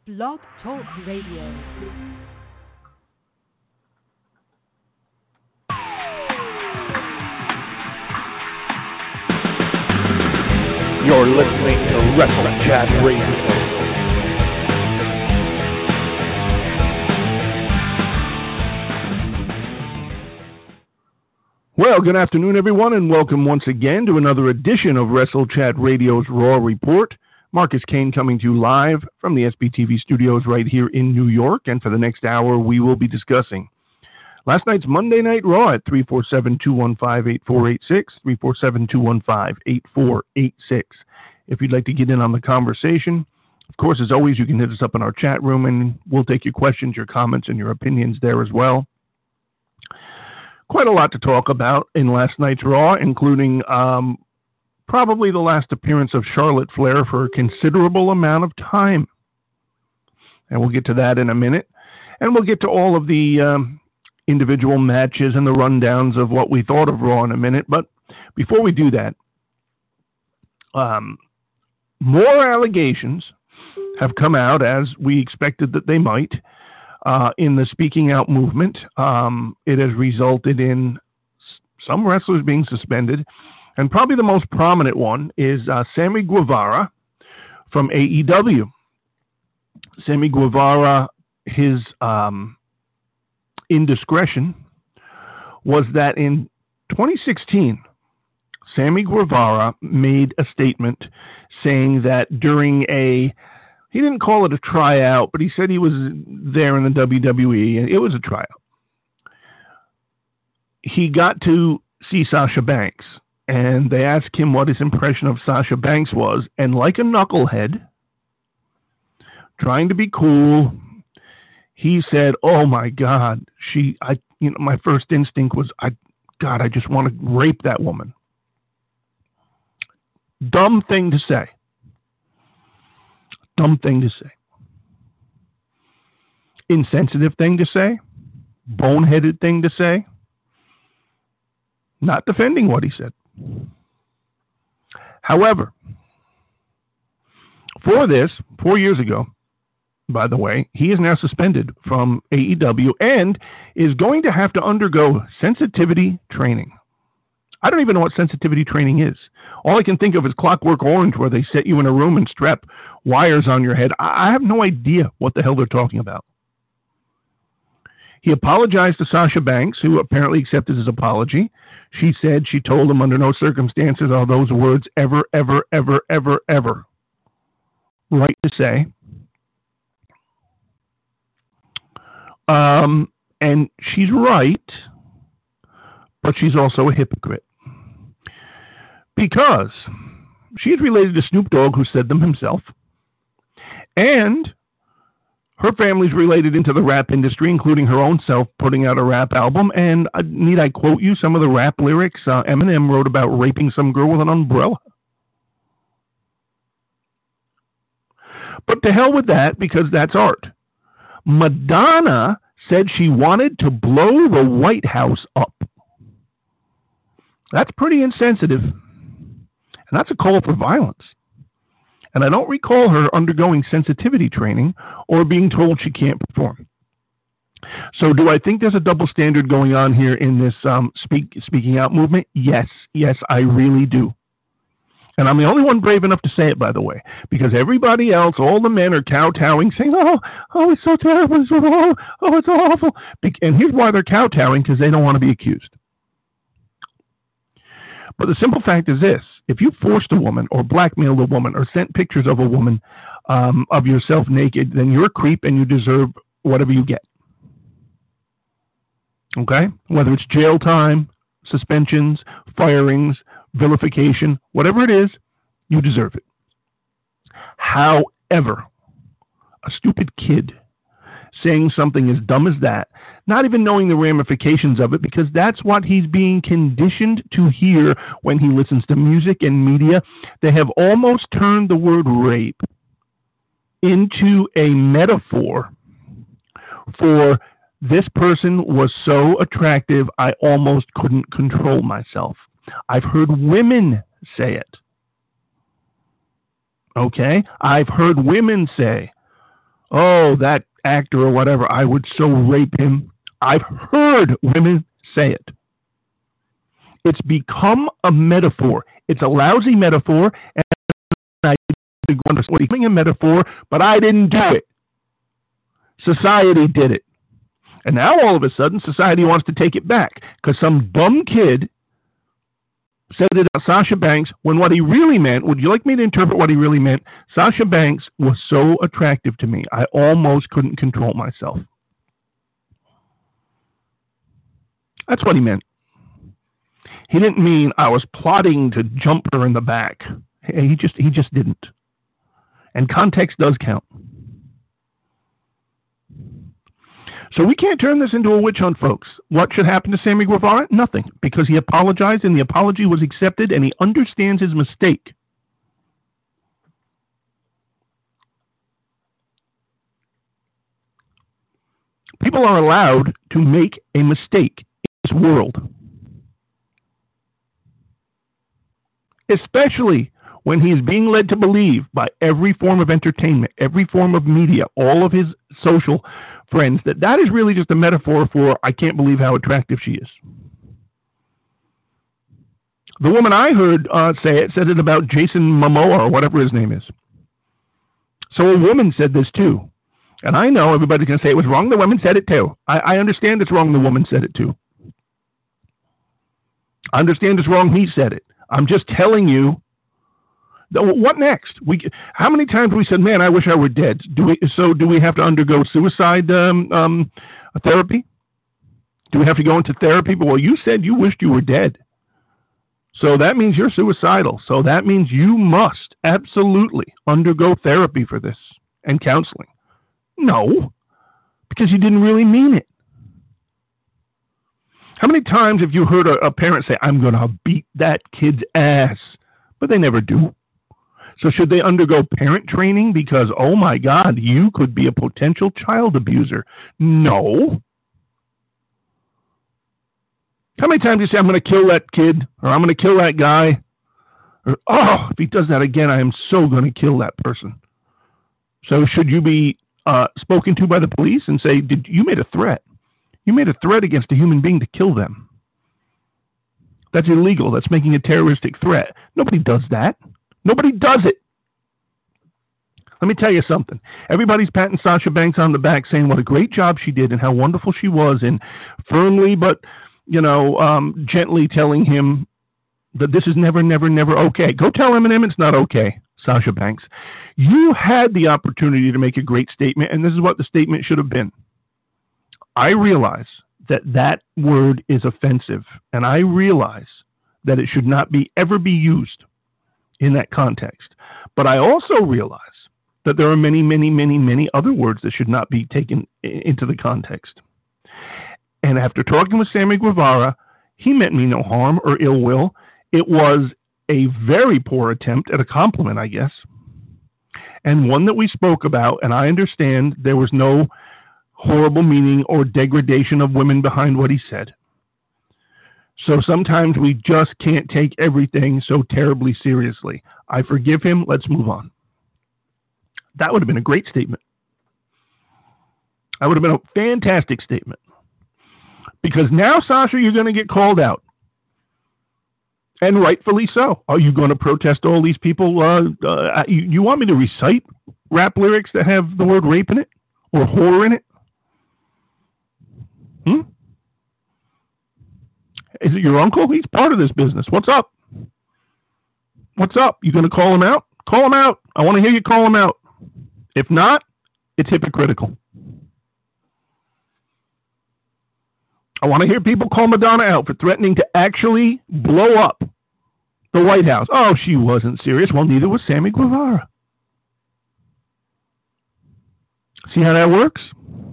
Blog Talk Radio. You're listening to Wrestling Chat Radio. Well, good afternoon, everyone, and welcome once again to another edition of Wrestle Chat Radio's Raw Report. Marcus Kane coming to you live from the SBTV studios right here in New York, and for the next hour, we will be discussing last night's Monday Night Raw at 347-215-8486, 347-215-8486. If you'd like to get in on the conversation, of course, as always, you can hit us up in our chat room, and we'll take your questions, your comments, and your opinions there as well. Quite a lot to talk about in last night's Raw, including probably the last appearance of Charlotte Flair for a considerable amount of time. And we'll get to that in a minute. And we'll get to all of the individual matches and the rundowns of what we thought of Raw in a minute. But before we do that, more allegations have come out, as we expected that they might, in the Speaking Out movement. It has resulted in some wrestlers being suspended, and probably the most prominent one is Sammy Guevara from AEW. Sammy Guevara, his indiscretion was that in 2016, Sammy Guevara made a statement saying that during he didn't call it a tryout, but he said he was there in the WWE, and it was a tryout. He got to see Sasha Banks, and they asked him what his impression of Sasha Banks was, and like a knucklehead, trying to be cool, he said, "Oh my God, my first instinct was, I just want to rape that woman." Dumb thing to say. Dumb thing to say. Insensitive thing to say. Boneheaded thing to say. Not defending what he said. However, for this, 4 years ago, by the way, he is now suspended from AEW and is going to have to undergo sensitivity training. I don't even know what sensitivity training is. All I can think of is Clockwork Orange, where they set you in a room and strap wires on your head. I have no idea what the hell they're talking about. He apologized to Sasha Banks, who apparently accepted his apology. She said she told him under no circumstances are those words ever, ever, ever, ever, ever right to say. And she's right, but she's also a hypocrite. Because she's related to Snoop Dogg, who said them himself, and her family's related into the rap industry, including her own self putting out a rap album. And need I quote you some of the rap lyrics Eminem wrote about raping some girl with an umbrella? But to hell with that, because that's art. Madonna said she wanted to blow the White House up. That's pretty insensitive. And that's a call for violence. And I don't recall her undergoing sensitivity training or being told she can't perform. So do I think there's a double standard going on here in this Speaking Out movement? Yes, I really do. And I'm the only one brave enough to say it, by the way, because everybody else, all the men are kowtowing, saying, oh, it's so terrible, it's awful. And here's why they're kowtowing, because they don't want to be accused. But the simple fact is this: if you forced a woman or blackmailed a woman or sent pictures of a woman of yourself naked, then you're a creep and you deserve whatever you get. Okay? Whether it's jail time, suspensions, firings, vilification, whatever it is, you deserve it. However, a stupid kid saying something as dumb as that, not even knowing the ramifications of it, because that's what he's being conditioned to hear when he listens to music and media. They have almost turned the word rape into a metaphor for this person was so attractive I almost couldn't control myself. I've heard women say it. Okay? I've heard women say, oh, that actor or whatever, I would so rape him. I've heard women say it. It's become a metaphor. It's a lousy metaphor, and I didn't understand it becoming a metaphor, but I didn't do it. Society did it. And now all of a sudden, society wants to take it back because some dumb kid said it about Sasha Banks when what he really meant, would you like me to interpret what he really meant? Sasha Banks was so attractive to me, I almost couldn't control myself. That's what he meant. He didn't mean I was plotting to jump her in the back. He just didn't. And context does count. So we can't turn this into a witch hunt, folks. What should happen to Sammy Guevara? Nothing, because he apologized and the apology was accepted and he understands his mistake. People are allowed to make a mistake in this world. Especially when he is being led to believe by every form of entertainment, every form of media, all of his social friends, that is really just a metaphor for, I can't believe how attractive she is. The woman I heard said it about Jason Momoa or whatever his name is. So a woman said this too. And I know everybody's going to say it was wrong. The woman said it too. I understand it's wrong. The woman said it too. I understand it's wrong. He said it. I'm just telling you. What next? How many times have we said, man, I wish I were dead? Do we have to undergo suicide therapy? Do we have to go into therapy? But, well, you said you wished you were dead. So that means you're suicidal. So that means you must absolutely undergo therapy for this and counseling. No, because you didn't really mean it. How many times have you heard a parent say, I'm going to beat that kid's ass? But they never do. So should they undergo parent training because, oh my God, you could be a potential child abuser? No. How many times do you say, I'm going to kill that kid, or I'm going to kill that guy? Or, oh, if he does that again, I am so going to kill that person. So should you be spoken to by the police and say, you made a threat. You made a threat against a human being to kill them. That's illegal. That's making a terroristic threat. Nobody does that. Nobody does it. Let me tell you something. Everybody's patting Sasha Banks on the back saying what a great job she did and how wonderful she was, and firmly but, gently telling him that this is never, never, never okay. Go tell Eminem it's not okay, Sasha Banks. You had the opportunity to make a great statement, and this is what the statement should have been. I realize that word is offensive, and I realize that it should not ever be used in that context. But I also realize that there are many, many, many, many other words that should not be taken into the context. And after talking with Sammy Guevara, he meant me no harm or ill will. It was a very poor attempt at a compliment, I guess, and one that we spoke about, and I understand there was no horrible meaning or degradation of women behind what he said. So sometimes we just can't take everything so terribly seriously. I forgive him. Let's move on. That would have been a great statement. That would have been a fantastic statement. Because now, Sasha, you're going to get called out. And rightfully so. Are you going to protest all these people? You want me to recite rap lyrics that have the word rape in it? Or whore in it? Is it your uncle? He's part of this business. What's up? What's up? You going to call him out? Call him out. I want to hear you call him out. If not, it's hypocritical. I want to hear people call Madonna out for threatening to actually blow up the White House. Oh, she wasn't serious. Well, neither was Sammy Guevara. See how that works?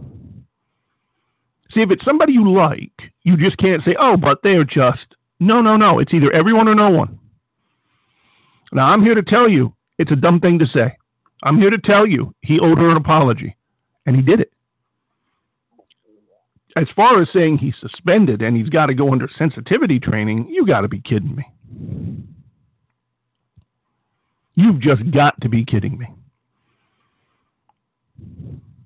See, if it's somebody you like, you just can't say, oh, but they're just. No. It's either everyone or no one. Now, I'm here to tell you it's a dumb thing to say. I'm here to tell you he owed her an apology, and he did it. As far as saying he's suspended and he's got to go under sensitivity training, you got to be kidding me. You've just got to be kidding me.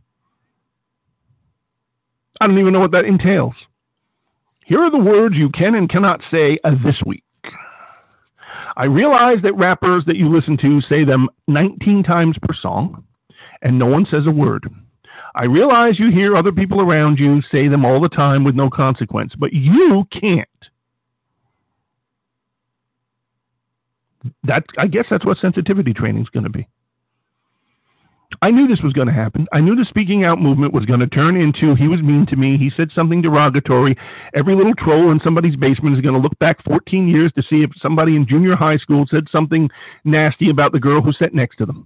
I don't even know what that entails. Here are the words you can and cannot say this week. I realize that rappers that you listen to say them 19 times per song, and no one says a word. I realize you hear other people around you say them all the time with no consequence, but you can't. I guess that's what sensitivity training is going to be. I knew this was going to happen. I knew the speaking out movement was going to turn into, he was mean to me, he said something derogatory. Every little troll in somebody's basement is going to look back 14 years to see if somebody in junior high school said something nasty about the girl who sat next to them.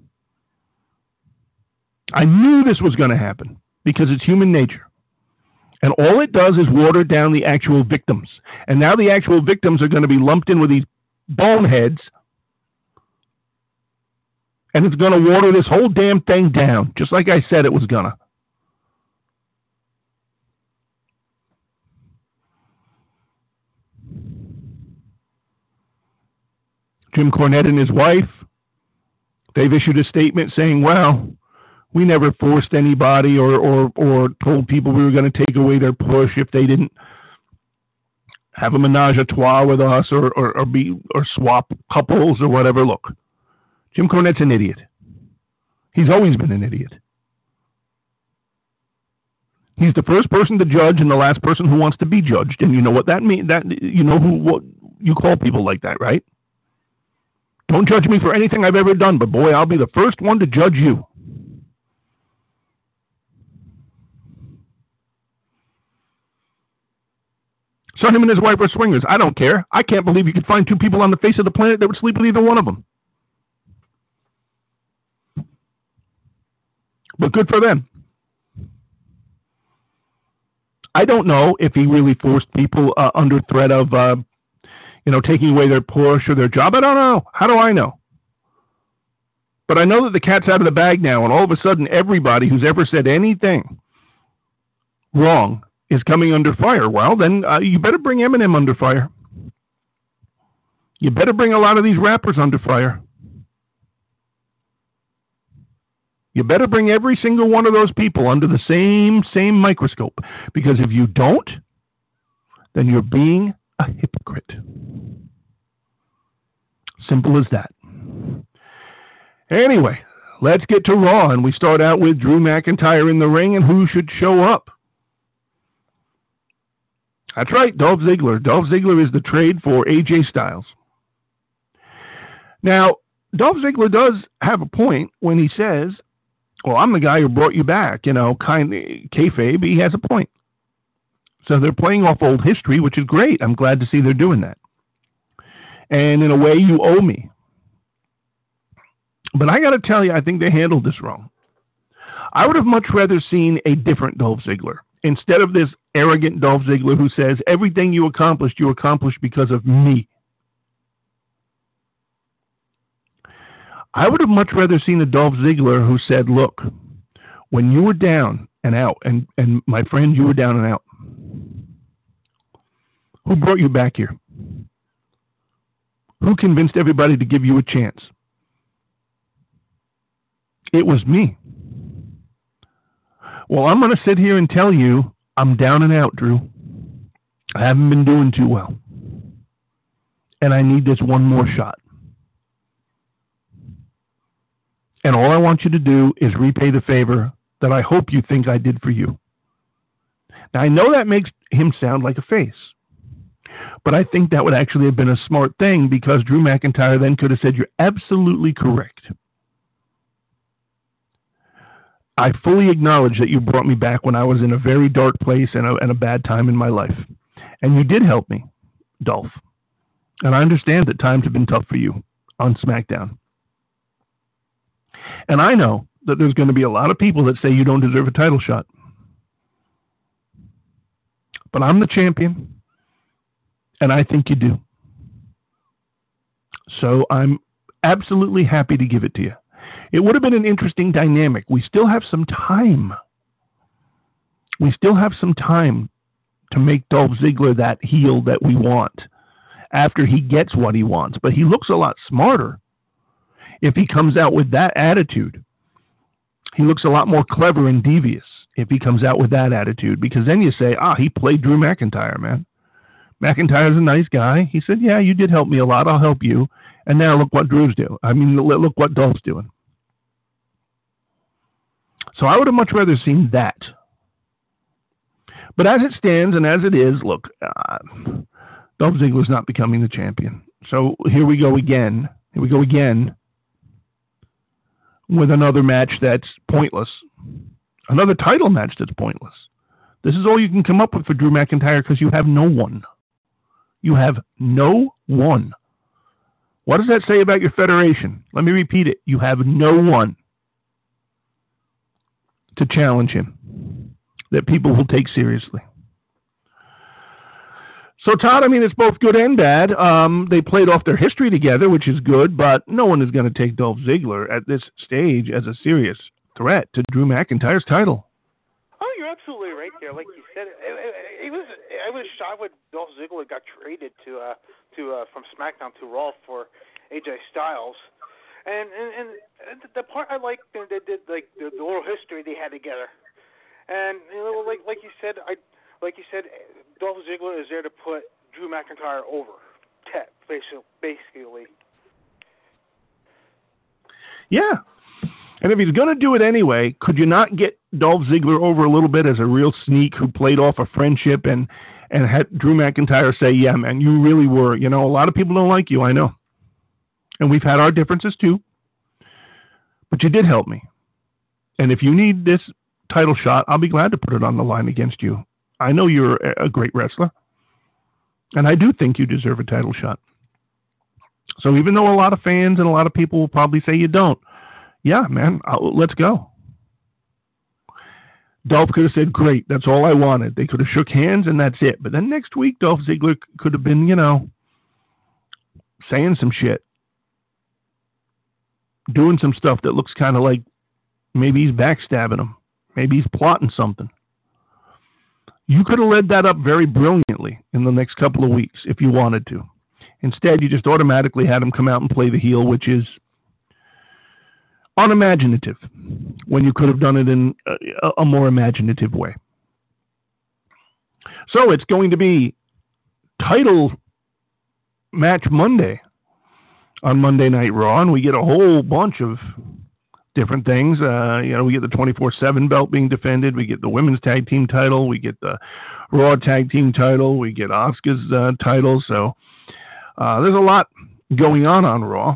I knew this was going to happen because it's human nature. And all it does is water down the actual victims. And now the actual victims are going to be lumped in with these boneheads. And it's going to water this whole damn thing down, just like I said it was going to. Jim Cornette and his wife, they've issued a statement saying, well, we never forced anybody or told people we were going to take away their push if they didn't have a menage a trois with us or swap couples or whatever. Look, Jim Cornette's an idiot. He's always been an idiot. He's the first person to judge and the last person who wants to be judged. And you know what that means? That you know what you call people like that, right? Don't judge me for anything I've ever done, but boy, I'll be the first one to judge you. So him and his wife are swingers. I don't care. I can't believe you could find two people on the face of the planet that would sleep with either one of them. But good for them. I don't know if he really forced people under threat of, taking away their push or their job. I don't know. How do I know? But I know that the cat's out of the bag now, and all of a sudden everybody who's ever said anything wrong is coming under fire. Well, then you better bring Eminem under fire. You better bring a lot of these rappers under fire. You better bring every single one of those people under the same microscope. Because if you don't, then you're being a hypocrite. Simple as that. Anyway, let's get to Raw. And we start out with Drew McIntyre in the ring and who should show up. That's right, Dolph Ziggler. Dolph Ziggler is the trade for AJ Styles. Now, Dolph Ziggler does have a point when he says, well, I'm the guy who brought you back, kind of kayfabe. He has a point. So they're playing off old history, which is great. I'm glad to see they're doing that. And in a way, you owe me. But I got to tell you, I think they handled this wrong. I would have much rather seen a different Dolph Ziggler. Instead of this arrogant Dolph Ziggler who says, everything you accomplished because of me. I would have much rather seen a Dolph Ziggler who said, look, when you were down and out, and my friend, you were down and out, who brought you back here? Who convinced everybody to give you a chance? It was me. Well, I'm going to sit here and tell you I'm down and out, Drew. I haven't been doing too well. And I need this one more shot. And all I want you to do is repay the favor that I hope you think I did for you. Now, I know that makes him sound like a face. But I think that would actually have been a smart thing because Drew McIntyre then could have said, you're absolutely correct. I fully acknowledge that you brought me back when I was in a very dark place and a bad time in my life. And you did help me, Dolph. And I understand that times have been tough for you on SmackDown. And I know that there's going to be a lot of people that say you don't deserve a title shot. But I'm the champion, and I think you do. So I'm absolutely happy to give it to you. It would have been an interesting dynamic. We still have some time. We still have some time to make Dolph Ziggler that heel that we want after he gets what he wants. But he looks a lot smarter if he comes out with that attitude. He looks a lot more clever and devious if he comes out with that attitude, because then you say, he played Drew McIntyre, man. McIntyre's a nice guy. He said, yeah, you did help me a lot. I'll help you. And now look what Drew's doing. I mean, look what Dolph's doing. So I would have much rather seen that. But as it stands and as it is, look, Dolph Ziggler's not becoming the champion. So here we go again. Here we go again with another match that's pointless. Another title match that's pointless. This is all you can come up with for Drew McIntyre because you have no one. You have no one. What does that say about your federation? Let me repeat it. You have no one to challenge him that people will take seriously. So, Todd, I mean, it's both good and bad. They played off their history together, which is good, but no one is going to take Dolph Ziggler at this stage as a serious threat to Drew McIntyre's title. Oh, you're absolutely right there. Like you said, I was shocked when Dolph Ziggler got traded from SmackDown to Raw for AJ Styles, and the part I liked, they did like the little history they had together, and like you said, Dolph Ziggler is there to put Drew McIntyre over, basically. Yeah. And if he's going to do it anyway, could you not get Dolph Ziggler over a little bit as a real sneak who played off a friendship and had Drew McIntyre say, yeah, man, you really were. You know, a lot of people don't like you, I know. And we've had our differences too. But you did help me. And if you need this title shot, I'll be glad to put it on the line against you. I know you're a great wrestler. And I do think you deserve a title shot. So even though a lot of fans and a lot of people will probably say you don't, yeah, man, let's go. Dolph could have said, great, that's all I wanted. They could have shook hands and that's it. But then next week, Dolph Ziggler could have been, saying some shit. Doing some stuff that looks kind of like maybe he's backstabbing him. Maybe he's plotting something. You could have led that up very brilliantly in the next couple of weeks if you wanted to. Instead, you just automatically had him come out and play the heel, which is unimaginative, when you could have done it in a more imaginative way. So it's going to be title match Monday on Monday Night Raw, and we get a whole bunch of different things. We get the 24/7 belt being defended. We get the women's tag team title. We get the Raw tag team title. We get Asuka's title. So there's a lot going on Raw.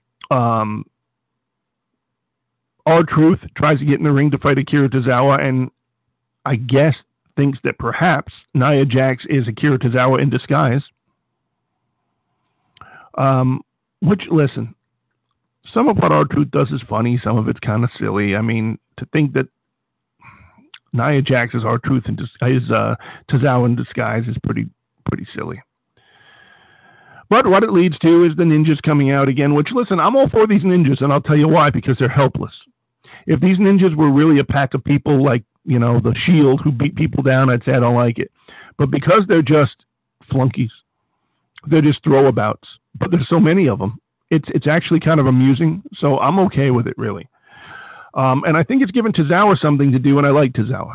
R-Truth tries to get in the ring to fight Akira Tozawa, and I guess thinks that perhaps Nia Jax is Akira Tozawa in disguise. Which, listen, some of what R-Truth does is funny, some of it's kind of silly. I mean, to think that Nia Jax is R-Truth and is Tozawa in disguise is pretty silly. But what it leads to is the ninjas coming out again, which, listen, I'm all for these ninjas, and I'll tell you why, because they're helpless. If these ninjas were really a pack of people like, the Shield who beat people down, I'd say I don't like it. But because they're just flunkies, they're just throwabouts, but there's so many of them, it's actually kind of amusing, so I'm okay with it, really. And I think it's given Tozawa something to do, and I like Tozawa.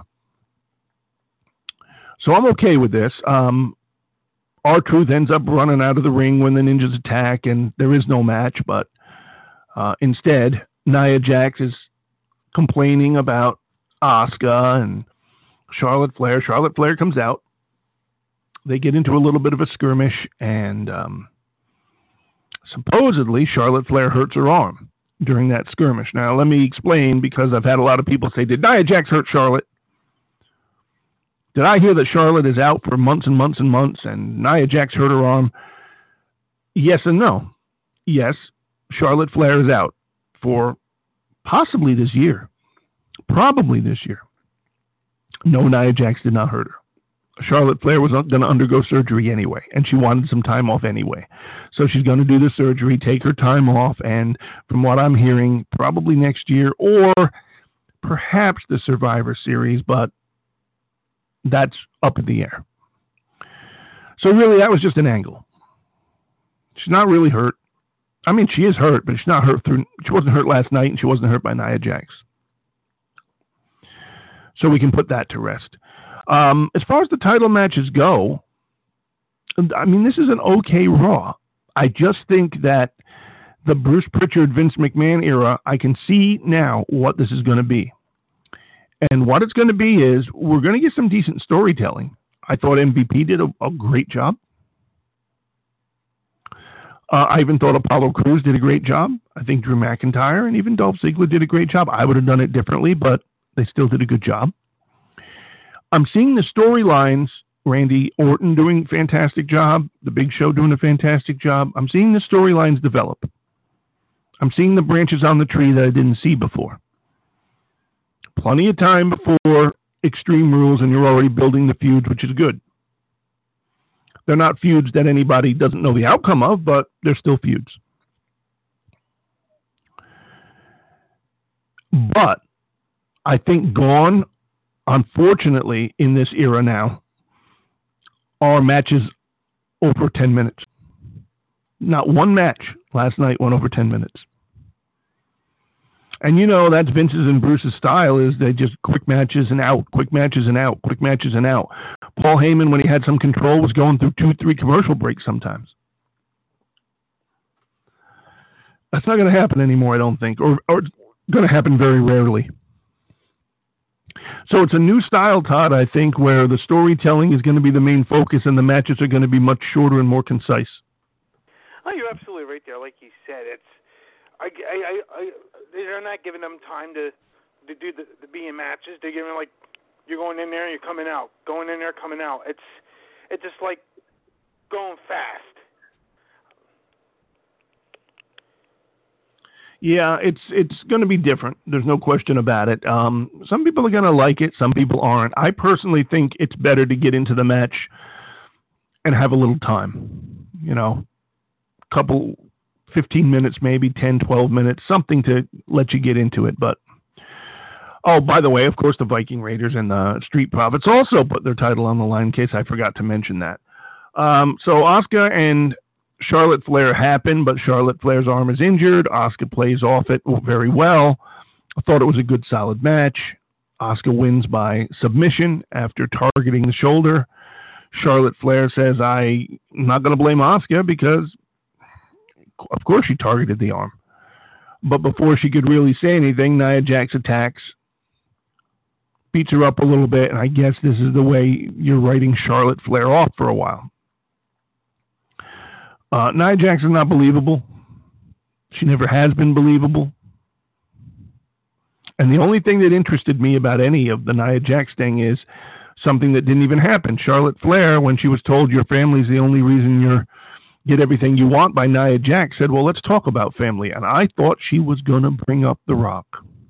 So I'm okay with this. R-Truth ends up running out of the ring when the ninjas attack, and there is no match, but instead, Nia Jax is complaining about Asuka and Charlotte Flair. Charlotte Flair comes out. They get into a little bit of a skirmish, and supposedly Charlotte Flair hurts her arm during that skirmish. Now, let me explain, because I've had a lot of people say, did Nia Jax hurt Charlotte? Did I hear that Charlotte is out for months and months and months, and Nia Jax hurt her arm? Yes and no. Yes, Charlotte Flair is out for possibly this year. Probably this year. No, Nia Jax did not hurt her. Charlotte Flair was going to undergo surgery anyway, and she wanted some time off anyway. So she's going to do the surgery, take her time off, and from what I'm hearing, probably next year, or perhaps the Survivor Series, but that's up in the air. So really, that was just an angle. She's not really hurt. I mean, she is hurt, but she's not hurt she wasn't hurt last night, and she wasn't hurt by Nia Jax. So we can put that to rest. As far as the title matches go, I mean, this is an okay Raw. I just think that the Bruce Pritchard, Vince McMahon era, I can see now what this is going to be. And what it's going to be is we're going to get some decent storytelling. I thought MVP did a great job. I even thought Apollo Crews did a great job. I think Drew McIntyre and even Dolph Ziggler did a great job. I would have done it differently, but they still did a good job. I'm seeing the storylines, Randy Orton doing a fantastic job, The Big Show doing a fantastic job. I'm seeing the storylines develop. I'm seeing the branches on the tree that I didn't see before. Plenty of time before Extreme Rules, and you're already building the feuds, which is good. They're not feuds that anybody doesn't know the outcome of, but they're still feuds. But I think gone, unfortunately, in this era now, are matches over 10 minutes. Not one match last night went over 10 minutes. And you know, that's Vince's and Bruce's style, is they just quick matches and out, quick matches and out, quick matches and out. Paul Heyman, when he had some control, was going through 2-3 commercial breaks sometimes. That's not going to happen anymore, I don't think, or it's going to happen very rarely. So it's a new style, Todd, I think, where the storytelling is going to be the main focus and the matches are going to be much shorter and more concise. Oh, you're absolutely right there. Like you said, they're not giving them time to do the be in matches. They're giving, like, you're going in there and you're coming out, going in there, coming out. It's just like going fast. Yeah, it's going to be different. There's no question about it. Some people are going to like it. Some people aren't. I personally think it's better to get into the match and have a little time. You know, couple 15 minutes, maybe 10, 12 minutes, something to let you get into it. But, oh, by the way, of course, the Viking Raiders and the Street Profits also put their title on the line in case I forgot to mention that. So Asuka and Charlotte Flair happen, but Charlotte Flair's arm is injured. Asuka plays off it very well. I thought it was a good, solid match. Asuka wins by submission after targeting the shoulder. Charlotte Flair says, I'm not going to blame Asuka because, of course, she targeted the arm. But before she could really say anything, Nia Jax attacks, beats her up a little bit, and I guess this is the way you're writing Charlotte Flair off for a while. Nia Jax is not believable. She never has been believable. And the only thing that interested me about any of the Nia Jax thing is something that didn't even happen. Charlotte Flair, when she was told your family's the only reason you get everything you want by Nia Jax, said, well, let's talk about family. And I thought she was going to bring up The Rock.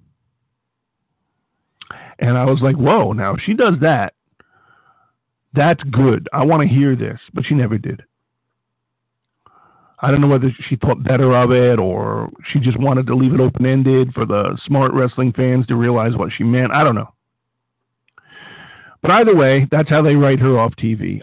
And I was like, whoa, now if she does that, that's good. I want to hear this. But she never did. I don't know whether she thought better of it or she just wanted to leave it open-ended for the smart wrestling fans to realize what she meant. I don't know. But either way, that's how they write her off TV.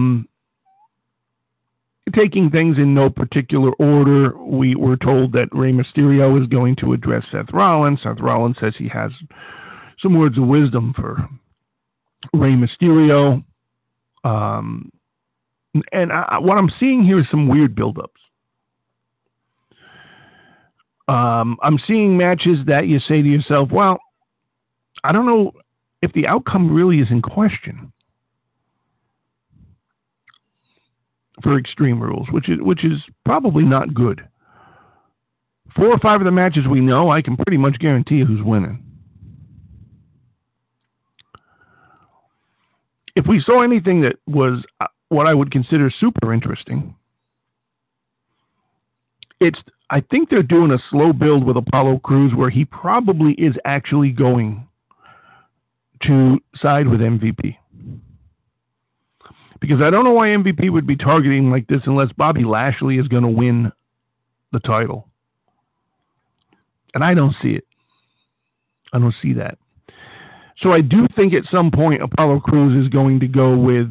Taking things in no particular order, we were told that Rey Mysterio is going to address Seth Rollins. Seth Rollins says he has some words of wisdom for Rey Mysterio. And what I'm seeing here is some weird buildups. I'm seeing matches that you say to yourself, well, I don't know if the outcome really is in question for Extreme Rules, which is probably not good. 4 or 5 of the matches we know, I can pretty much guarantee you who's winning. If we saw anything that was what I would consider super interesting, I think they're doing a slow build with Apollo Crews where he probably is actually going to side with MVP. Because I don't know why MVP would be targeting like this unless Bobby Lashley is going to win the title. And I don't see it. I don't see that. So I do think at some point Apollo Crews is going to go with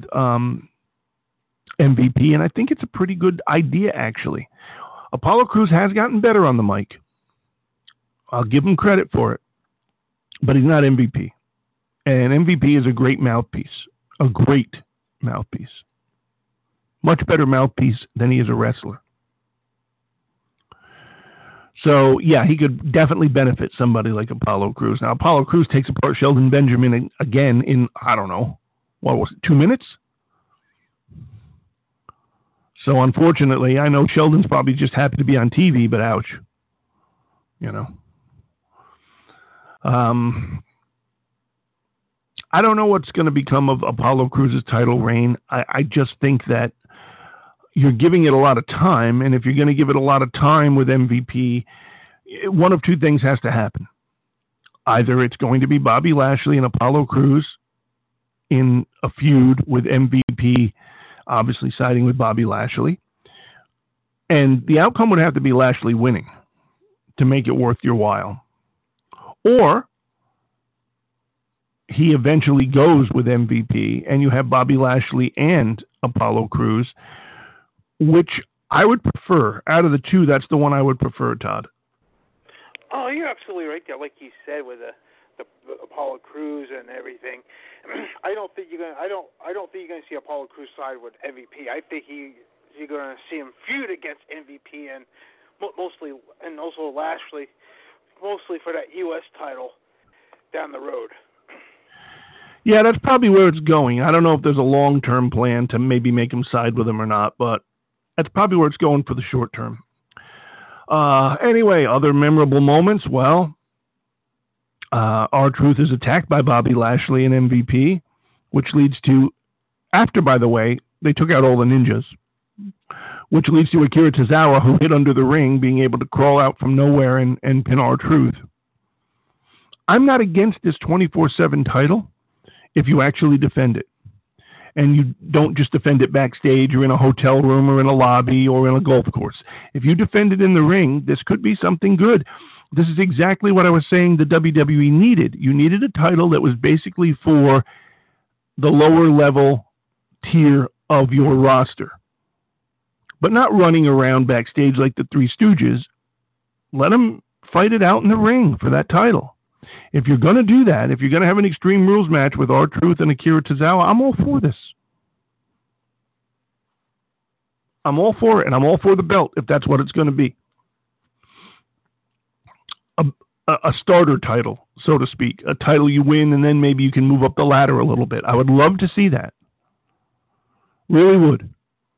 MVP, and I think it's a pretty good idea, actually. Apollo Crews has gotten better on the mic. I'll give him credit for it. But he's not MVP. And MVP is a great mouthpiece. A great mouthpiece. Much better mouthpiece than he is a wrestler. So, yeah, he could definitely benefit somebody like Apollo Crews. Now, Apollo Crews takes apart Shelton Benjamin again in, I don't know, what was it, 2 minutes? So, unfortunately, I know Sheldon's probably just happy to be on TV, but ouch. You know. I don't know what's going to become of Apollo Crews' title reign. I just think that you're giving it a lot of time, and if you're going to give it a lot of time with MVP, one of two things has to happen. Either it's going to be Bobby Lashley and Apollo Crews in a feud with MVP, obviously siding with Bobby Lashley, and the outcome would have to be Lashley winning to make it worth your while. Or he eventually goes with MVP, and you have Bobby Lashley and Apollo Crews, which I would prefer. Out of the two, that's the one I would prefer, Todd. Oh, you're absolutely right there. Like you said, with the Apollo Crews and everything, I don't think you're gonna see Apollo Crews side with MVP. I think you're gonna see him feud against MVP and mostly, and also Lashley, mostly for that U.S. title down the road. Yeah, that's probably where it's going. I don't know if there's a long-term plan to maybe make him side with him or not, but that's probably where it's going for the short term. Anyway, other memorable moments. Well, R-Truth is attacked by Bobby Lashley and MVP, which leads to, after, by the way, they took out all the ninjas, which leads to Akira Tozawa, who hid under the ring, being able to crawl out from nowhere and pin R-Truth. I'm not against this 24/7 title if you actually defend it. And you don't just defend it backstage or in a hotel room or in a lobby or in a golf course. If you defend it in the ring, this could be something good. This is exactly what I was saying the WWE needed. You needed a title that was basically for the lower level tier of your roster. But not running around backstage like the Three Stooges. Let them fight it out in the ring for that title. If you're going to do that, if you're going to have an Extreme Rules match with R-Truth and Akira Tozawa, I'm all for this. I'm all for it, and I'm all for the belt if that's what it's going to be. A starter title, so to speak. A title you win, and then maybe you can move up the ladder a little bit. I would love to see that. Really would.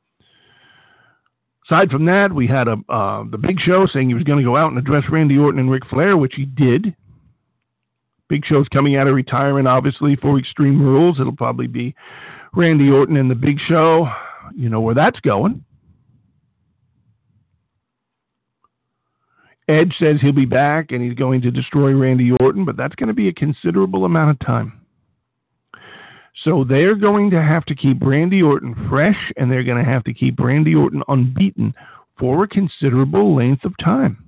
Aside from that, we had the Big Show saying he was going to go out and address Randy Orton and Ric Flair, which he did. Big Show's coming out of retirement, obviously, for Extreme Rules. It'll probably be Randy Orton and the Big Show. You know where that's going. Edge says he'll be back and he's going to destroy Randy Orton, but that's going to be a considerable amount of time. So they're going to have to keep Randy Orton fresh, and they're going to have to keep Randy Orton unbeaten for a considerable length of time.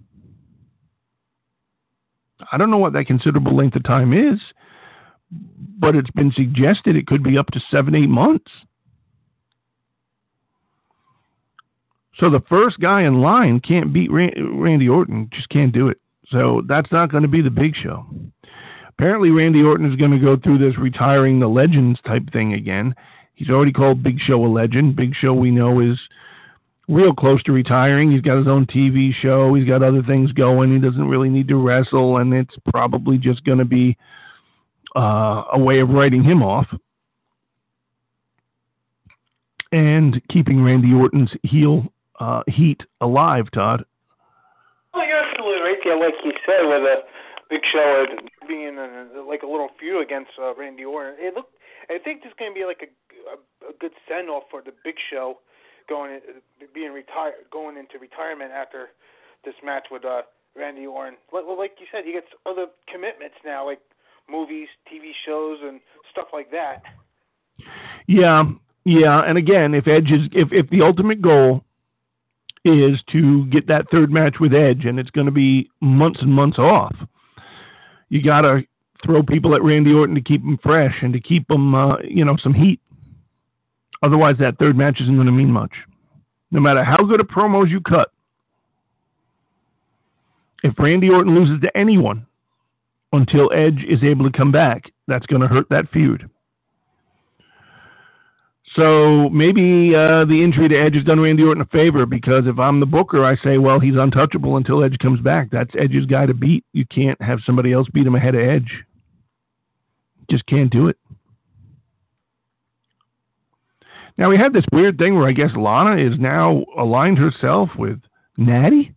I don't know what that considerable length of time is, but it's been suggested it could be up to 7-8 months. So the first guy in line can't beat Randy Orton, just can't do it. So that's not going to be the Big Show. Apparently Randy Orton is going to go through this retiring the legends type thing again. He's already called Big Show a legend. Big Show, we know, is real close to retiring. He's got his own TV show. He's got other things going. He doesn't really need to wrestle, and it's probably just going to be a way of writing him off and keeping Randy Orton's heel heat alive, Todd. Oh, you're absolutely right there. Like you said, with a Big Show being like a little feud against Randy Orton, I think this is going to be like a good send-off for the Big Show going into retirement after this match with Randy Orton. Like you said, he gets other commitments now, like movies, TV shows, and stuff like that. Yeah, and again, if the ultimate goal is to get that third match with Edge, and it's going to be months and months off, you got to throw people at Randy Orton to keep him fresh and to keep him, some heat. Otherwise, that third match isn't going to mean much. No matter how good a promos you cut, if Randy Orton loses to anyone until Edge is able to come back, That's going to hurt that feud. So maybe the injury to Edge has done Randy Orton a favor, because if I'm the booker, I say, well, he's untouchable until Edge comes back. That's Edge's guy to beat. You can't have somebody else beat him ahead of Edge. Just can't do it. Now, we had this weird thing where I guess Lana is now aligned herself with Natty.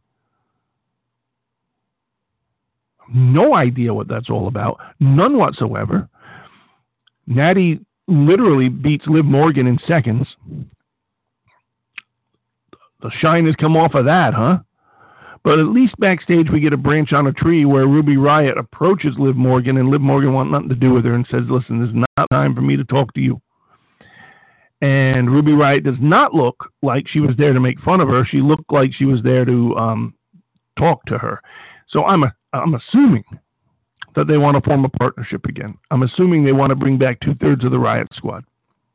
No idea what that's all about. None whatsoever. Natty literally beats Liv Morgan in seconds. The shine has come off of that, huh? But at least backstage we get a branch on a tree where Ruby Riott approaches Liv Morgan, and Liv Morgan wants nothing to do with her and says, listen, this is not time for me to talk to you. And Ruby Riott does not look like she was there to make fun of her. She looked like she was there to talk to her. So I'm assuming that they want to form a partnership again. I'm assuming they want to bring back 2/3 of the Riott Squad,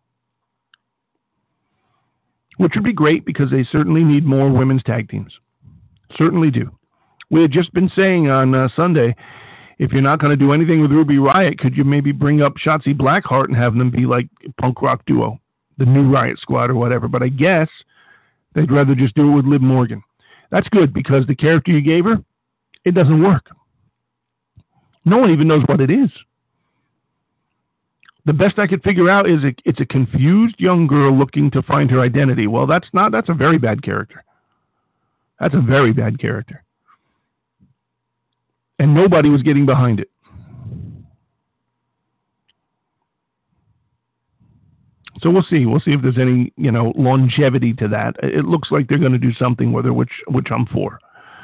which would be great because they certainly need more women's tag teams. Certainly do. We had just been saying on Sunday, if you're not going to do anything with Ruby Riott, could you maybe bring up Shotzi Blackheart and have them be like punk rock duo, the new Riott Squad or whatever? But I guess they'd rather just do it with Liv Morgan. That's good, because the character you gave her, it doesn't work. No one even knows what it is. The best I could figure out is it's a confused young girl looking to find her identity. Well, that's a very bad character. That's a very bad character. And nobody was getting behind it. So we'll see. We'll see if there's any, longevity to that. It looks like they're going to do something with her, which I'm for.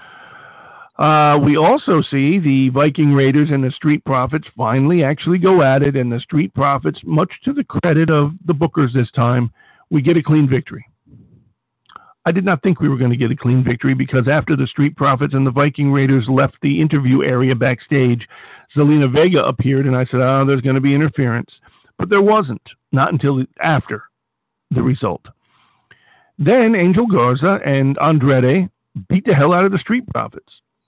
We also see the Viking Raiders and the Street Profits finally actually go at it, and the Street Profits, much to the credit of the bookers this time, we get a clean victory. I did not think we were going to get a clean victory, because after the Street Profits and the Viking Raiders left the interview area backstage, Zelina Vega appeared, and I said, there's going to be interference. But there wasn't, not until after the result. Then Angel Garza and Andrade beat the hell out of the Street Profits.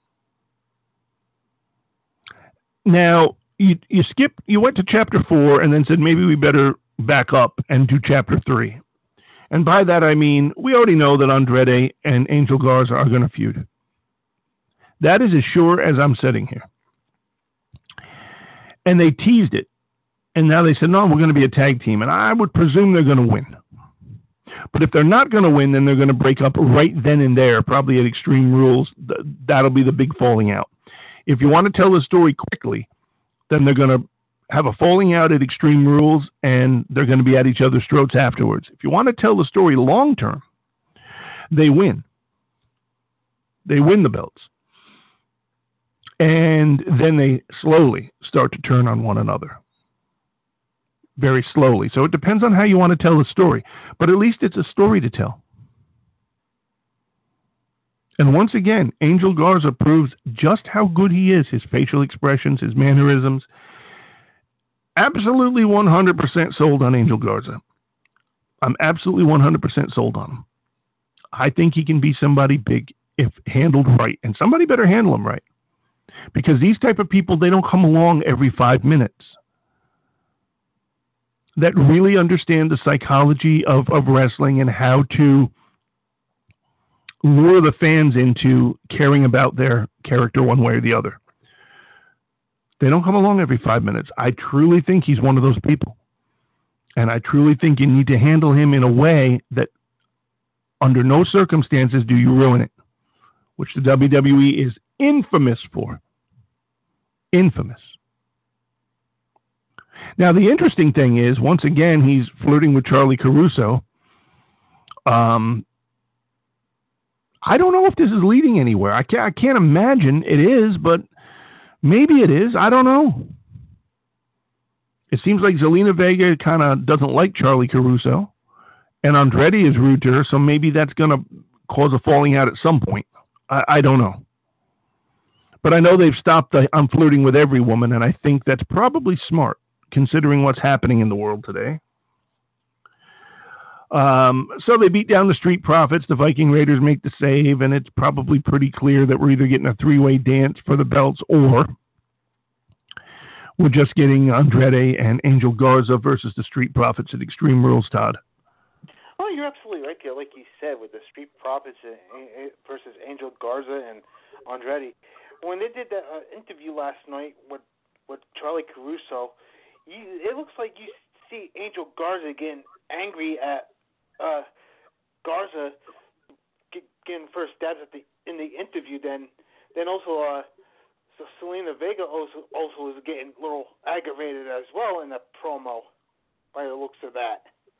Now, you went to chapter 4 and then said maybe we better back up and do chapter 3. And by that I mean we already know that Andrade and Angel Garza are going to feud. That is as sure as I'm sitting here. And they teased it. And now they said, no, we're going to be a tag team. And I would presume they're going to win. But if they're not going to win, then they're going to break up right then and there, probably at Extreme Rules. That'll be the big falling out. If you want to tell the story quickly, then they're going to have a falling out at Extreme Rules, and they're going to be at each other's throats afterwards. If you want to tell the story long term, they win. They win the belts. And then they slowly start to turn on one another. Very slowly. So it depends on how you want to tell the story. But at least it's a story to tell. And once again, Angel Garza proves just how good he is. His facial expressions, his mannerisms. Absolutely 100% sold on Angel Garza. I'm absolutely 100% sold on him. I think he can be somebody big if handled right. And somebody better handle him right. Because these type of people, they don't come along every 5 minutes. That really understand the psychology of wrestling and how to lure the fans into caring about their character one way or the other. They don't come along every 5 minutes. I truly think he's one of those people. And I truly think you need to handle him in a way that under no circumstances do you ruin it, which the WWE is infamous for. Infamous. Now, the interesting thing is, once again, he's flirting with Charlie Caruso. I don't know if this is leading anywhere. I can't imagine it is, but maybe it is. I don't know. It seems like Zelina Vega kind of doesn't like Charlie Caruso, and Andrade is rude to her, so maybe that's going to cause a falling out at some point. I don't know. But I know they've stopped I'm flirting with every woman, and I think that's probably smart, considering what's happening in the world today. So they beat down the Street Profits. The Viking Raiders make the save, and it's probably pretty clear that we're either getting a three-way dance for the belts, or we're just getting Andrade and Angel Garza versus the Street Profits at Extreme Rules, Todd. Oh, you're absolutely right there. Like you said, with the Street Profits versus Angel Garza and Andrade. When they did that interview last night with Charlie Caruso, it looks like you see Angel Garza getting angry at Garza getting first stabs in the interview. Then also Selena Vega also is getting a little aggravated as well in the promo, by the looks of that.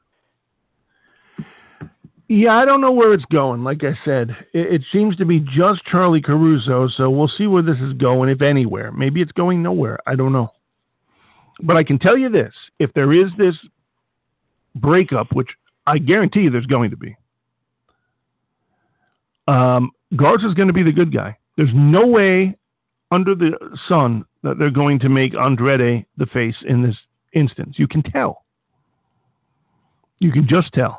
Yeah, I don't know where it's going. Like I said, it seems to be just Charlie Caruso, so we'll see where this is going, if anywhere. Maybe it's going nowhere. I don't know. But I can tell you this. If there is this breakup, which I guarantee you there's going to be, Garza's going to be the good guy. There's no way under the sun that they're going to make Andrade the face in this instance. You can tell. You can just tell.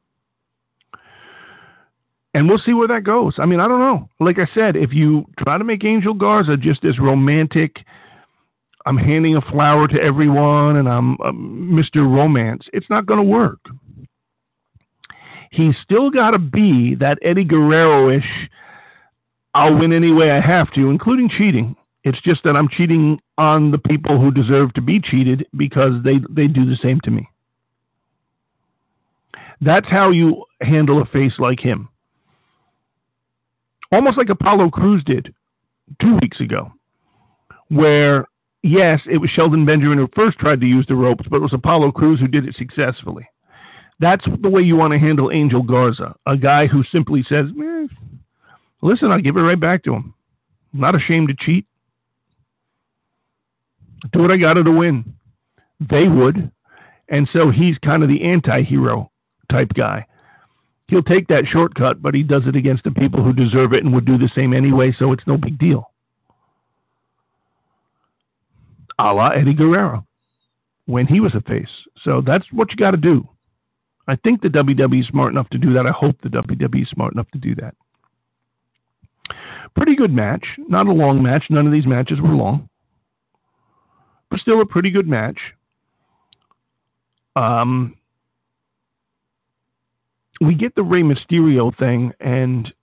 And we'll see where that goes. I mean, I don't know. Like I said, if you try to make Angel Garza just this romantic, I'm handing a flower to everyone and I'm Mr. Romance, it's not going to work. He's still got to be that Eddie Guerrero-ish, I'll win any way I have to, including cheating. It's just that I'm cheating on the people who deserve to be cheated because they do the same to me. That's how you handle a face like him. Almost like Apollo Crews did 2 weeks ago, where, yes, it was Sheldon Benjamin who first tried to use the ropes, but it was Apollo Crews who did it successfully. That's the way you want to handle Angel Garza, a guy who simply says, listen, I'll give it right back to him. I'm not ashamed to cheat. Do what I got to win. They would. And so he's kind of the anti-hero type guy. He'll take that shortcut, but he does it against the people who deserve it and would do the same anyway, so it's no big deal. A la Eddie Guerrero, when he was a face. So that's what you got to do. I think the WWE is smart enough to do that. I hope the WWE is smart enough to do that. Pretty good match. Not a long match. None of these matches were long. But still a pretty good match. We get the Rey Mysterio thing, and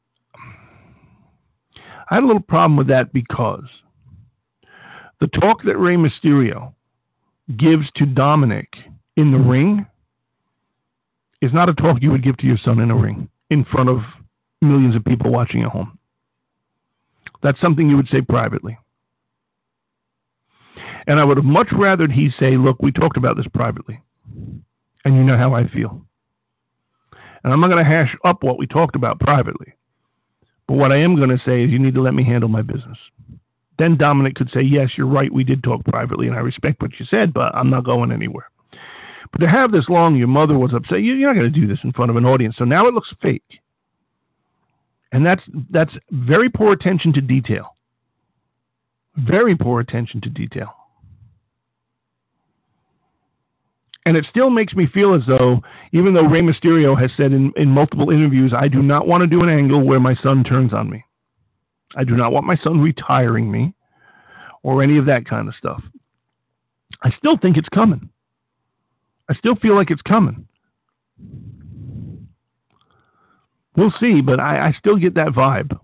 I had a little problem with that because the talk that Rey Mysterio gives to Dominic in the ring is not a talk you would give to your son in a ring in front of millions of people watching at home. That's something you would say privately. And I would have much rather he say, look, we talked about this privately, and you know how I feel. And I'm not going to hash up what we talked about privately. But what I am going to say is you need to let me handle my business. Then Dominic could say, yes, you're right, we did talk privately, and I respect what you said, but I'm not going anywhere. But to have this long, your mother was upset. You're not going to do this in front of an audience. So now it looks fake. And that's very poor attention to detail. Very poor attention to detail. And it still makes me feel as though, even though Rey Mysterio has said in multiple interviews, I do not want to do an angle where my son turns on me. I do not want my son retiring me or any of that kind of stuff. I still think it's coming. I still feel like it's coming. We'll see, but I still get that vibe.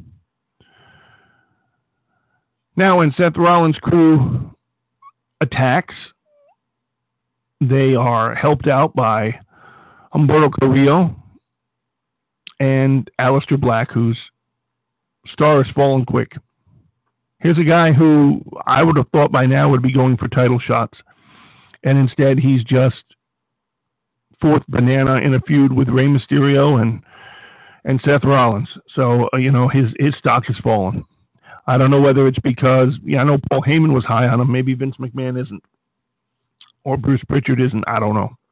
Now, when Seth Rollins' crew attacks, they are helped out by Humberto Carrillo and Aleister Black, whose star has fallen quick. Here's a guy who I would have thought by now would be going for title shots, and instead he's just fourth banana in a feud with Rey Mysterio and Seth Rollins. So, his stock has fallen. I don't know whether it's because, I know Paul Heyman was high on him. Maybe Vince McMahon isn't. Or Bruce Pritchard isn't. I don't know.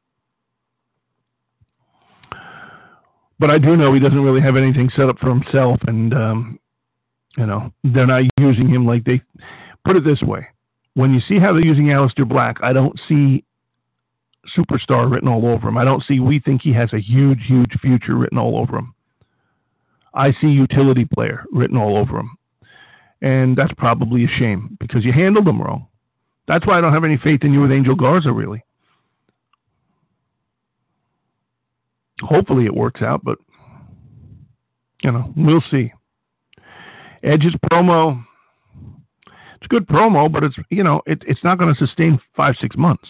But I do know he doesn't really have anything set up for himself. And, they're not using him like they... Put it this way. When you see how they're using Aleister Black, I don't see superstar written all over him. I don't see we think he has a huge, huge future written all over him. I see utility player written all over him. And that's probably a shame because you handled him wrong. That's why I don't have any faith in you with Angel Garza, really. Hopefully it works out, but, we'll see. Edge's promo, it's a good promo, but it's not going to sustain 5-6 months.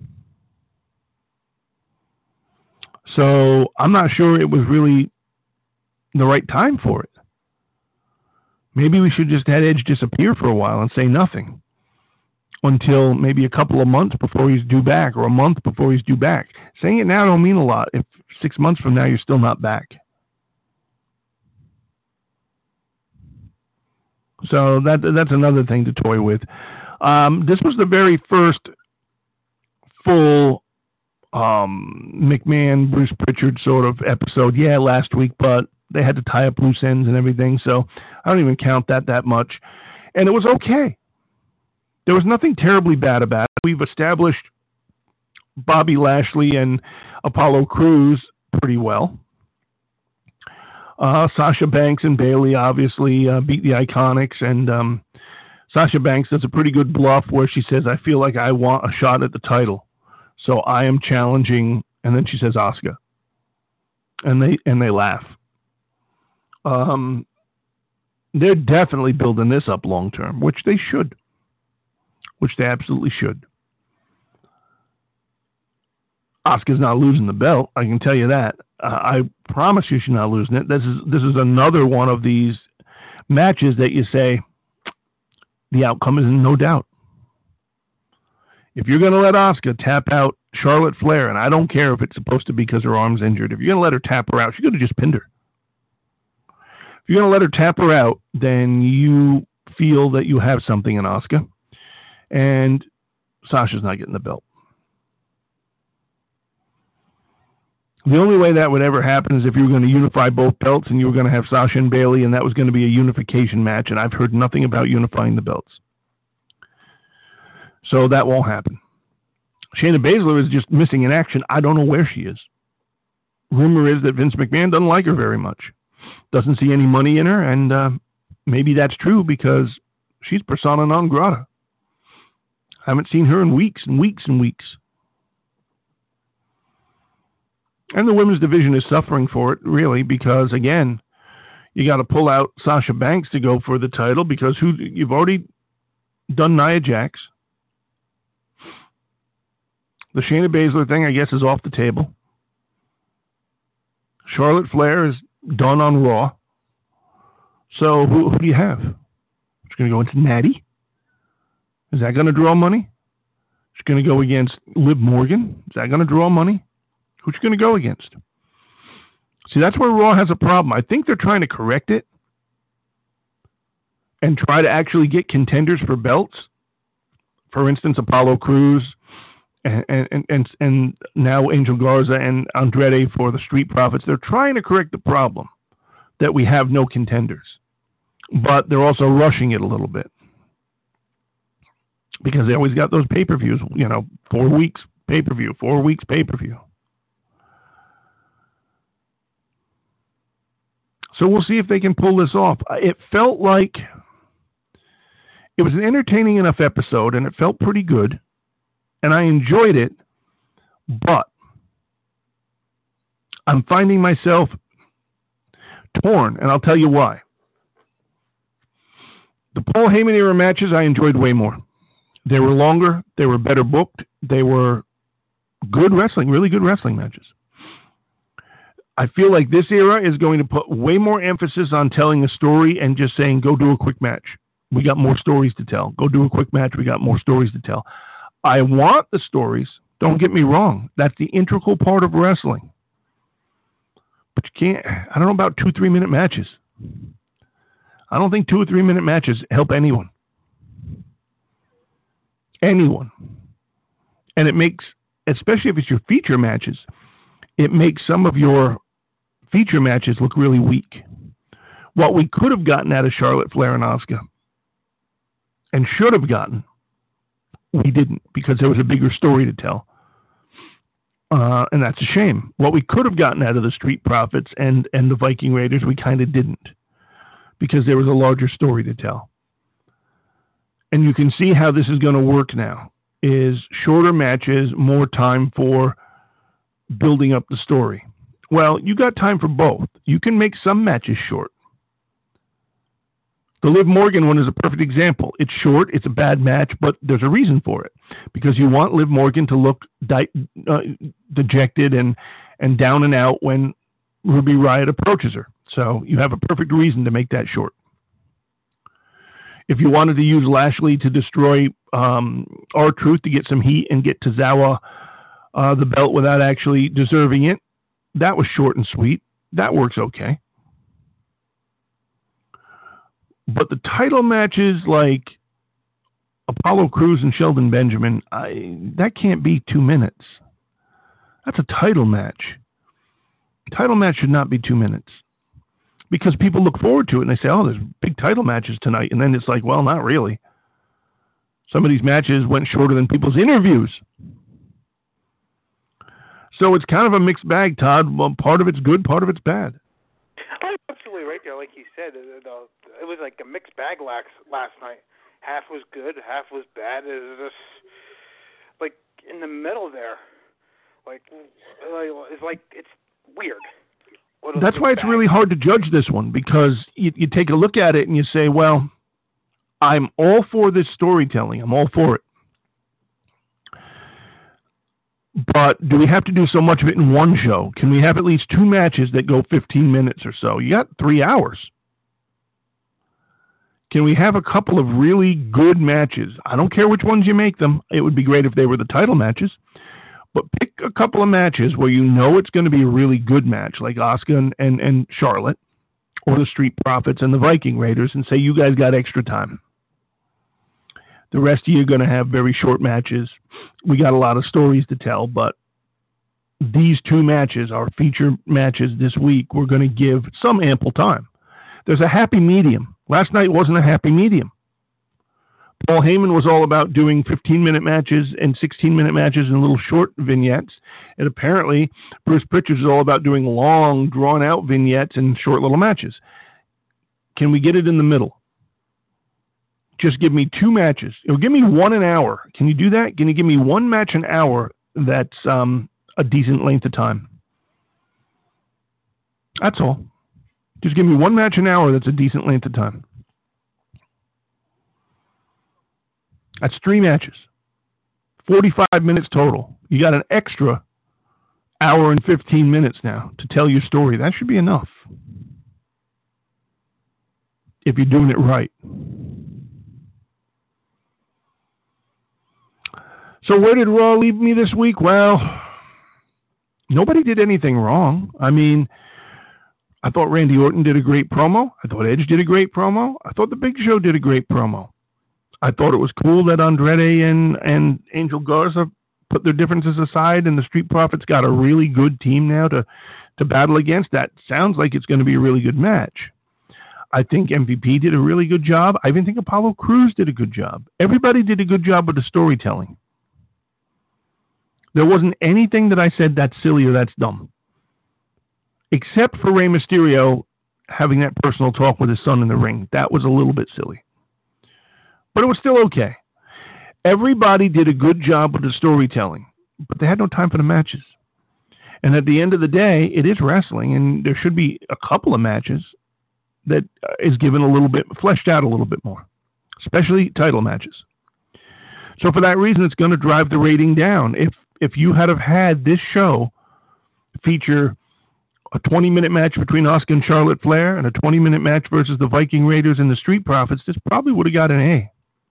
So I'm not sure it was really the right time for it. Maybe we should just have Edge disappear for a while and say nothing until maybe a couple of months before he's due back, or a month before he's due back. Saying it now don't mean a lot if 6 months from now you're still not back. So that's another thing to toy with. This was the very first full McMahon, Bruce Pritchard sort of episode. Yeah, last week, but they had to tie up loose ends and everything, so I don't even count that much. And it was okay. There was nothing terribly bad about it. We've established Bobby Lashley and Apollo Crews pretty well. Sasha Banks and Bayley obviously beat the Iconics, and Sasha Banks does a pretty good bluff where she says, I feel like I want a shot at the title, so I am challenging, and then she says Asuka. And they laugh. They're definitely building this up long term, which they should. Which they absolutely should. Asuka's not losing the belt, I can tell you that. I promise you she's not losing it. This is another one of these matches that you say the outcome is in no doubt. If you're going to let Asuka tap out Charlotte Flair, and I don't care if it's supposed to be because her arm's injured, if you're going to let her tap her out, she could have just pinned her. If you're going to let her tap her out, then you feel that you have something in Asuka, and Sasha's not getting the belt. The only way that would ever happen is if you were going to unify both belts and you were going to have Sasha and Bayley, and that was going to be a unification match, and I've heard nothing about unifying the belts. So that won't happen. Shayna Baszler is just missing in action. I don't know where she is. Rumor is that Vince McMahon doesn't like her very much. Doesn't see any money in her, and maybe that's true because she's persona non grata. Haven't seen her in weeks and weeks and weeks. And the women's division is suffering for it, really, because, again, you got to pull out Sasha Banks to go for the title because you've already done Nia Jax. The Shayna Baszler thing, I guess, is off the table. Charlotte Flair is done on Raw. So who do you have? It's going to go into Natty? Is that going to draw money? It's going to go against Liv Morgan? Is that going to draw money? Who's going to go against? See, that's where Raw has a problem. I think they're trying to correct it and try to actually get contenders for belts. For instance, Apollo Crews and now Angel Garza and Andrade for the Street Profits. They're trying to correct the problem that we have no contenders. But they're also rushing it a little bit because they always got those pay-per-views, 4 weeks pay-per-view, 4 weeks pay-per-view. So we'll see if they can pull this off. It felt like it was an entertaining enough episode, and it felt pretty good, and I enjoyed it, but I'm finding myself torn, and I'll tell you why. The Paul Heyman era matches I enjoyed way more. They were longer, they were better booked, they were good wrestling, really good wrestling matches. I feel like this era is going to put way more emphasis on telling a story and just saying, go do a quick match. We got more stories to tell. Go do a quick match. We got more stories to tell. I want the stories. Don't get me wrong. That's the integral part of wrestling. But you can't, I don't know about 2-3 minute matches. I don't think 2 or 3 minute matches help anyone. Anyone. And it makes, especially if it's your feature matches, it makes some of your feature matches look really weak. What we could have gotten out of Charlotte Flair and Asuka, and should have gotten, we didn't, because there was a bigger story to tell. And that's a shame. What we could have gotten out of the Street Profits and the Viking Raiders, we kind of didn't, because there was a larger story to tell. and you can see how this is going to work now, is shorter matches, more time for building up the story. Well, you got time for both. You can make some matches short. The Liv Morgan one is a perfect example. It's short, it's a bad match, but there's a reason for it. Because you want Liv Morgan to look dejected and down and out when Ruby Riott approaches her. So you have a perfect reason to make that short. If you wanted to use Lashley to destroy R-Truth to get some heat and get Tozawa the belt without actually deserving it, that was short and sweet. That works okay. But the title matches like Apollo Crews and Shelton Benjamin, that can't be 2 minutes. That's a title match. Title match should not be 2 minutes. Because people look forward to it and they say, oh, there's big title matches tonight. And then it's like, well, not really. Some of these matches went shorter than people's interviews. So it's kind of a mixed bag, Todd. Well, part of it's good, part of it's bad. Oh, you're absolutely right there. Like you said, it was like a mixed bag last night. Half was good, half was bad. It was just like in the middle there. It's weird. That's why it's really hard to judge this one, because you take a look at it and you say, well, I'm all for this storytelling. I'm all for it. But do we have to do so much of it in one show? Can we have at least 2 matches that go 15 minutes or so? You got 3 hours. Can we have a couple of really good matches? I don't care which ones you make them. It would be great if they were the title matches. But pick a couple of matches where you know it's going to be a really good match, like Asuka and Charlotte, or the Street Profits and the Viking Raiders, and say you guys got extra time. The rest of you are going to have very short matches. We got a lot of stories to tell, but these 2 matches, our feature matches this week, we're going to give some ample time. There's a happy medium. Last night wasn't a happy medium. Paul Heyman was all about doing 15-minute matches and 16-minute matches and little short vignettes. And apparently, Bruce Pritchard is all about doing long, drawn-out vignettes and short little matches. Can we get it in the middle? Just give me 2 matches. Or give me 1 an hour. Can you do that? Can you give me 1 match an hour that's a decent length of time? That's all. Just give me 1 match an hour that's a decent length of time. That's 3 matches. 45 minutes total. You got an extra hour and 15 minutes now to tell your story. That should be enough. If you're doing it right. So where did Raw leave me this week? Well, nobody did anything wrong. I mean, I thought Randy Orton did a great promo. I thought Edge did a great promo. I thought The Big Show did a great promo. I thought it was cool that Andrade and Angel Garza put their differences aside, and the Street Profits got a really good team now to battle against. That sounds like it's going to be a really good match. I think MVP did a really good job. I even think Apollo Crews did a good job. Everybody did a good job with the storytelling. There wasn't anything that I said that's silly or that's dumb. Except for Rey Mysterio having that personal talk with his son in the ring. That was a little bit silly. But it was still okay. Everybody did a good job with the storytelling, but they had no time for the matches. And at the end of the day, it is wrestling, and there should be a couple of matches that is given a little bit, fleshed out a little bit more, especially title matches. So for that reason, it's going to drive the rating down. If you had have had this show feature a 20-minute match between Asuka and Charlotte Flair and a 20-minute match versus the Viking Raiders and the Street Profits, this probably would have got an A.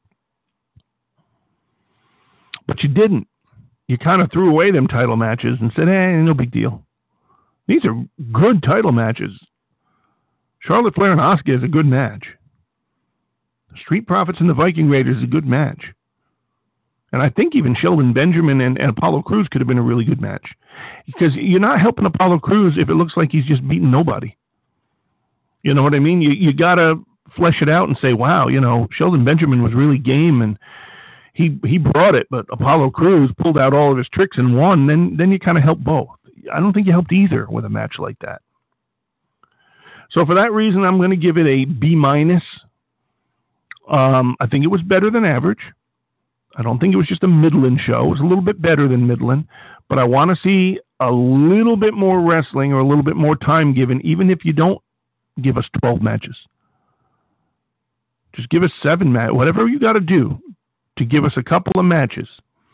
But you didn't. You kind of threw away them title matches and said, no big deal. These are good title matches. Charlotte Flair and Asuka is a good match. The Street Profits and the Viking Raiders is a good match. And I think even Shelton Benjamin and Apollo Crews could have been a really good match. Because you're not helping Apollo Crews if it looks like he's just beating nobody. You know what I mean? You got to flesh it out and say, wow, Shelton Benjamin was really game and he brought it, but Apollo Crews pulled out all of his tricks and won. Then you kind of help both. I don't think you helped either with a match like that. So for that reason, I'm going to give it a B-. I think it was better than average. I don't think it was just a middling show. It was a little bit better than middling, but I want to see a little bit more wrestling or a little bit more time given, even if you don't give us 12 matches. Just give us 7 matches, whatever you got to do to give us a couple of matches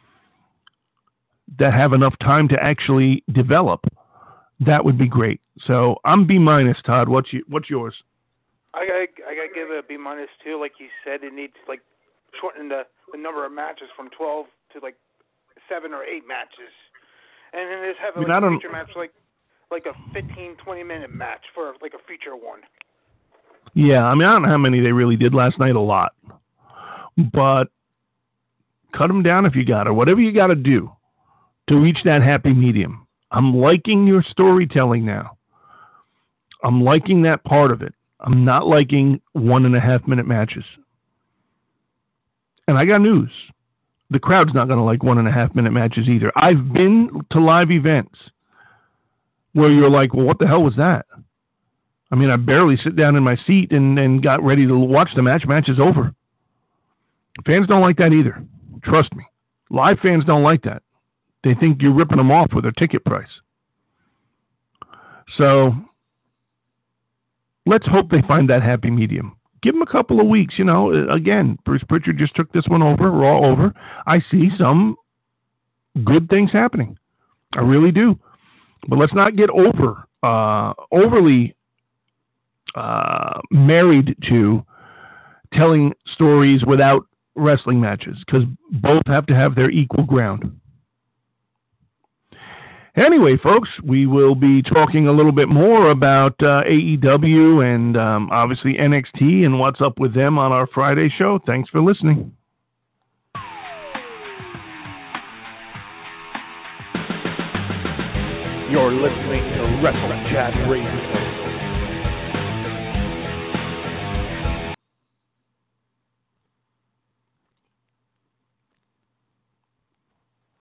that have enough time to actually develop. That would be great. So I'm B-, Todd. What's yours? I gotta give it a B- too. Like you said, it needs like shorten the number of matches from 12 to like 7 or 8 matches, and then just have a feature match like a 15-20 minute match for like a feature one. Yeah, I mean, I don't know how many they really did last night. A lot, but cut them down if you got to. Whatever you got to do to reach that happy medium. I'm liking your storytelling now. I'm liking that part of it. I'm not liking 1.5 minute matches. And I got news. The crowd's not going to like 1.5 minute matches either. I've been to live events where you're like, well, what the hell was that? I mean, I barely sit down in my seat and got ready to watch the match. Match is over. Fans don't like that either. Trust me. Live fans don't like that. They think you're ripping them off with their ticket price. So let's hope they find that happy medium. Give them a couple of weeks. You know, again, Bruce Pritchard just took this one over, Raw over. I see some good things happening. I really do. But let's not get overly married to telling stories without wrestling matches, because both have to have their equal ground. Anyway, folks, we will be talking a little bit more about AEW and obviously NXT and what's up with them on our Friday show. Thanks for listening. You're listening to Wrestle Chat Radio.